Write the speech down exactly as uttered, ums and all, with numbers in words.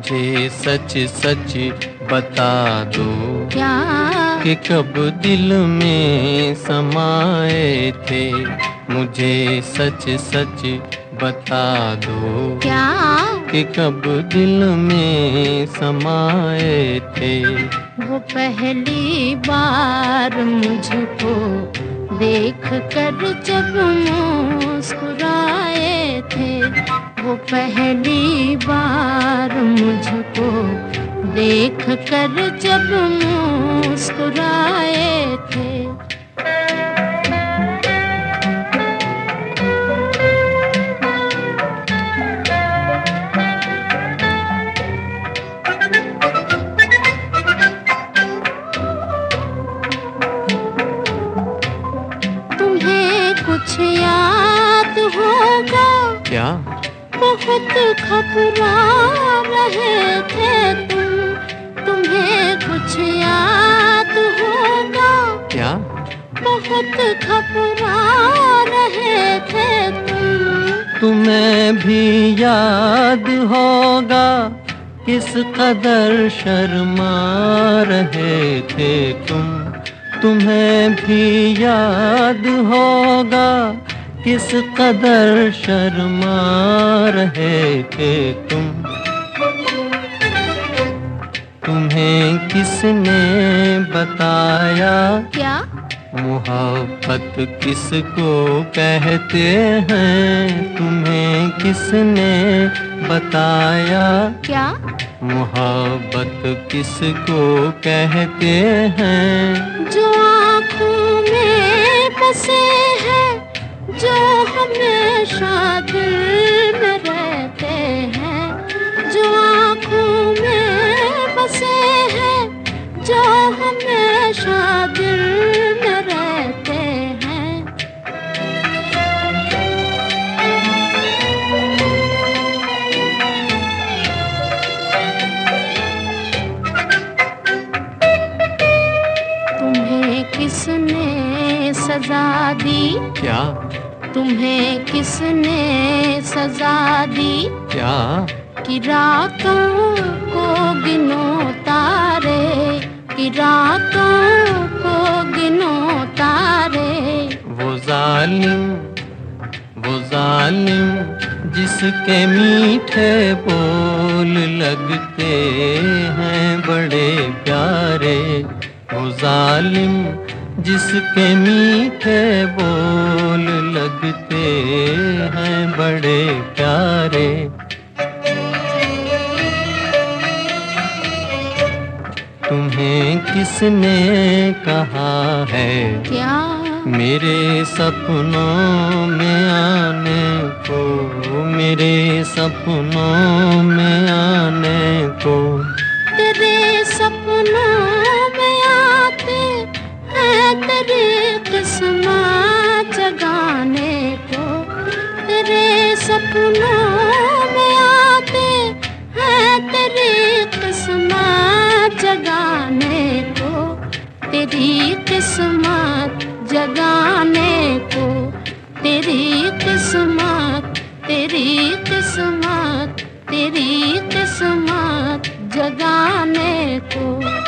मुझे सच सच बता दो क्या कि कब दिल में समाए थे। मुझे सच सच बता दो क्या कि कब दिल में समाए थे। वो पहली बार मुझको देख कर जब मुस्कुराए थे, वो पहली बार मुझको देख कर जब मुस्कुराए थे। कुछ याद होगा क्या? बहुत घबरा रहे थे तुम, तुम्हें कुछ याद होगा क्या? बहुत घबरा रहे थे तुम। तुम्हें भी याद होगा किस कदर शर्मा रहे थे तुम। तुम्हें भी याद होगा किस कदर शर्मा रहे थे तुम। तुम्हें किसने बताया क्या? मोहब्बत किसको कहते हैं। तुम्हें किसने बताया क्या? मोहब्बत किसको कहते हैं। जो आँखों में बसे हैं, जो हमेशा दिल में रहते हैं। जो आँखों में बसे हैं, जो हमेशा दिल में रहते हैं। तुम्हें किसने सजा दी? क्या? तुम्हें किसने सजा दी? क्या? कि रातों को गिनो तारे, कि रातों को गिनो तारे। वो जालिम वो जालिम जिसके मीठे बोल लगते हैं बड़े प्यारे। वो जालिम जिसके मीठे बोल लगते हैं बड़े प्यारे। तुम्हें किसने कहा है क्या? मेरे सपनों में आने को, मेरे सपनों में आने को। तेरे सपनों में आते हैं तेरी किस्मत जगाने को। तेरे सपनों में आते हैं तेरी किस्मत जगाने को। तेरी किस्मत जगाने को। तेरी किस्मत, तेरी किस्मत, तेरी किस्मत जगाने को।